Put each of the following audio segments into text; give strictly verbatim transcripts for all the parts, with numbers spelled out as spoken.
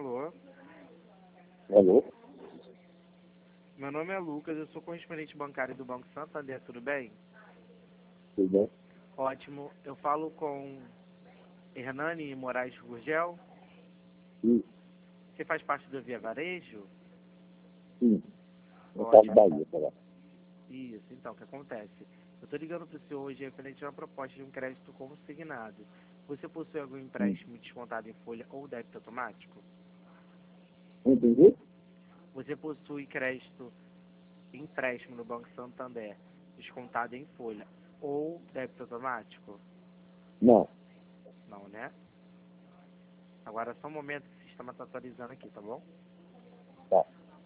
Alô? Alô? Meu nome é Lucas, eu sou correspondente bancário do Banco Santander, tudo bem? Tudo bem? Ótimo. Eu falo com Hernani Moraes Gurgel. Sim, Você faz parte do Via Varejo? sim. No caso Ótimo. Bahia, tá lá. Isso, então, o que acontece? Eu estou ligando para o senhor hoje referente a uma proposta de um crédito consignado. Você possui algum Sim. empréstimo descontado em folha ou débito automático? Entendi? Você possui crédito, empréstimo no Banco Santander descontado em folha ou débito automático? Não. Não, né? Agora só um momento que o sistema está atualizando aqui, tá bom? Tá.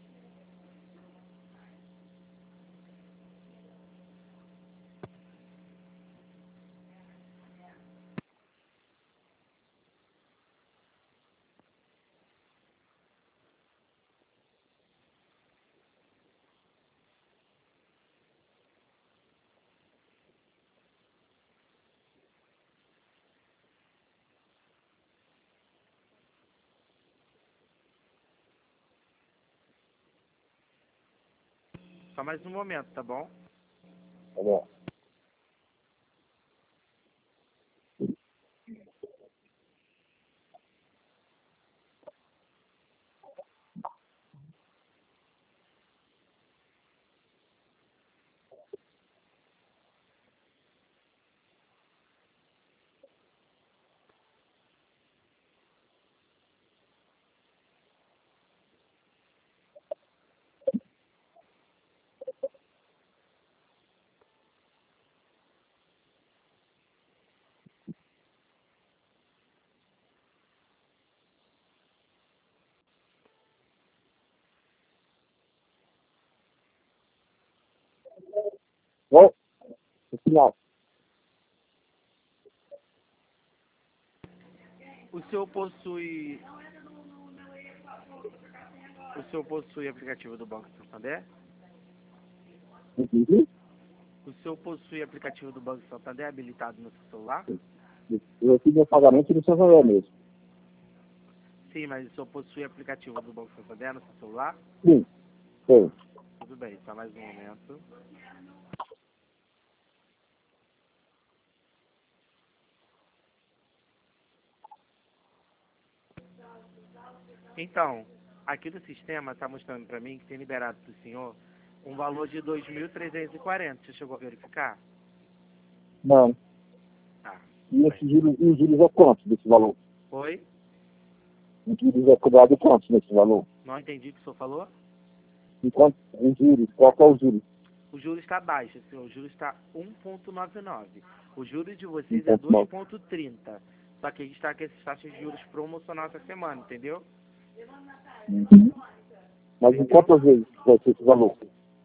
Só mais um momento, tá bom? Tá bom. Bom, no final. O senhor possui... O senhor possui aplicativo do Banco Santander? Entendi? O senhor possui aplicativo do Banco Santander habilitado no seu celular? Eu fiz meu pagamento no seu valor mesmo. Sim, mas o senhor possui aplicativo do Banco Santander no seu celular? Sim. Sim. Tudo bem, só mais um momento. Então, aqui do sistema está mostrando para mim que tem liberado para o senhor um valor de dois mil trezentos e quarenta. Você chegou a verificar? Não. Tá, E tudo bem. esse juros, e os juros é quanto desse valor? Oi? Os juros é cobrado quanto nesse valor? Não entendi o que o senhor falou? Enquanto os juros, qual que é o juros? O juro está baixo, senhor. O juro está um vírgula noventa e nove. O juro de vocês é Enquanto dois não. vírgula trinta. Só que a gente está com essas taxas de juros promocional essa semana, entendeu? Uhum. Mas em Entendeu? quantas vezes vai ser esse valor?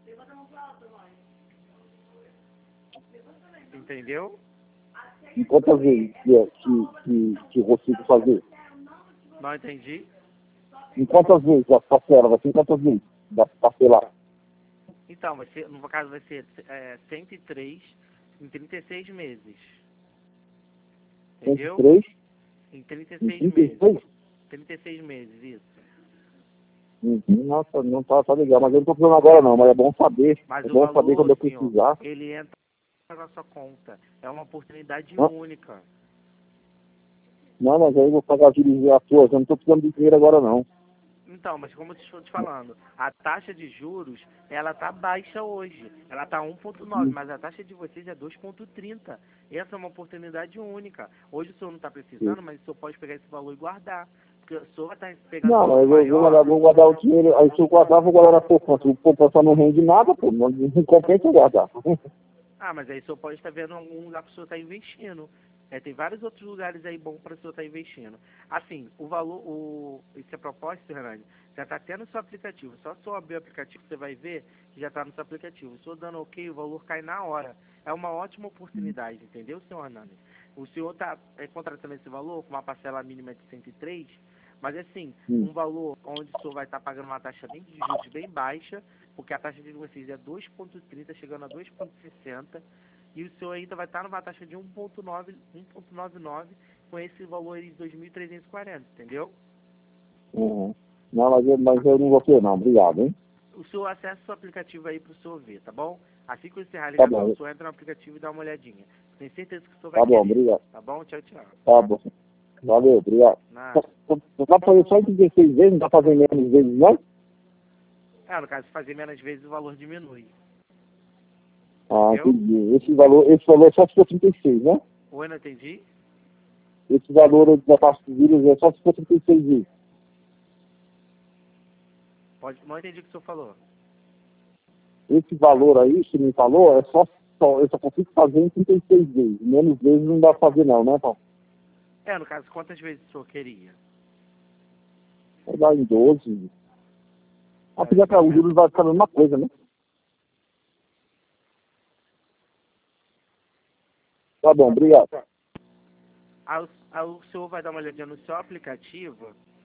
Entendeu? Em quantas vezes que, é- que, que, que eu consigo fazer? Não entendi. Em quantas vezes a parcela? Vai ser em quantas vezes? Da parcelar? Então, vai ser, no caso vai ser é, cento e três em trinta e seis meses. cento e Entendeu? três Em trinta e em seis trinta e meses. seis? trinta e seis meses, isso. Uhum. Nossa, não tá, tá legal. Mas eu não tô precisando agora não, mas é bom saber. Mas É o bom saber quando valor, eu senhor, precisar. ele entra na sua conta. É uma oportunidade Hã? única. Não, mas aí eu vou pagar juros à toa. Eu não tô precisando de dinheiro agora não. Então, mas como eu estou te falando, a taxa de juros, ela tá baixa hoje. Ela tá um vírgula nove, Hum. mas a taxa de vocês é dois vírgula trinta. Essa é uma oportunidade única. Hoje o senhor não está Sim. precisando, mas o senhor pode pegar esse valor e guardar. Porque o senhor vai estar pegando Não, um valor mas eu vou maior. guardar, vou guardar o dinheiro. Aí se eu guardar, vou guardar na poupança. O poupança não rende nada, pô. Não, não compensa eu guardar. Ah, mas aí o senhor pode estar vendo algum lugar para o senhor estar investindo. É, tem vários outros lugares aí bons para o senhor estar investindo. Assim, o valor, o, esse é propósito, Hernani, já está até no seu aplicativo. Só se eu abrir o aplicativo, você vai ver que já está no seu aplicativo. Se eu dando ok, o valor cai na hora. É uma ótima oportunidade, entendeu, senhor Hernani? O senhor está é, contratando esse valor com uma parcela mínima de cento e três, mas assim, Hum. um valor onde o senhor vai estar pagando uma taxa bem de juros bem baixa, porque a taxa de vocês é dois vírgula trinta, chegando a dois vírgula sessenta, e o senhor ainda vai estar numa taxa de um vírgula nove, um vírgula noventa e nove com esse valor aí de dois mil trezentos e quarenta, entendeu? Uhum. Não, mas eu, mas eu não vou ter não, obrigado, hein? O senhor acessa o aplicativo aí pro senhor ver, tá bom? Assim que eu encerrar a Tá ligação, bom, o senhor entra no aplicativo e dá uma olhadinha. Tenho certeza que o senhor vai tá bom, querer, obrigado. tá bom? Tchau, tchau. Tá bom. Valeu, obrigado. Nada. Não dá pra fazer só em dezesseis vezes, não dá pra fazer menos vezes, não? Ah, no caso, se fazer menos vezes, o valor diminui. Ah, Entendeu? entendi. Esse valor, esse valor é só se for trinta e seis, né? Oi, não entendi? Esse valor da taxa de juros é só se for trinta e seis vezes. Pode... Não entendi o que o senhor falou. Esse valor aí que me falou é só, só eu só consigo fazer em trinta e seis vezes. Menos vezes não dá pra fazer não, né, Paulo? É, no caso, quantas vezes o senhor queria? Vai dar em doze. É, Apesar que o juros vai ficar a mesma coisa, né? Tá bom, obrigado. Aí o, aí o senhor vai dar uma olhadinha no seu aplicativo